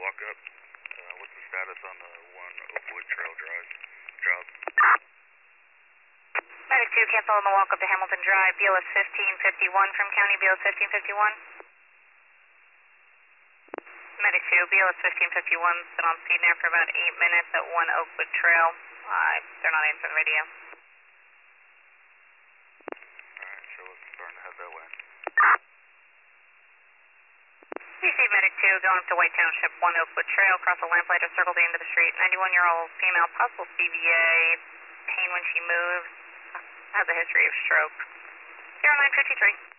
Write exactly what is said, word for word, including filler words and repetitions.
walk up. Uh, what's the status on the one Oakwood Trail Drive job? Medic two, cancel on the walk up to Hamilton Drive, B L S fifteen fifty-one from County, B L S fifteen fifty-one. Medic two, B L S fifteen fifty-one, been on scene there for about eight minutes at one Oakwood Trail. Uh, they're not answering the radio. Alright, show us starting to head that way. You see Medic two going up to White Township, one Oakwood Trail, cross the lamplight or circle the end of the street. ninety-one-year-old female, possible C V A, pain when she moves, has a history of stroke. zero nine fifty-three.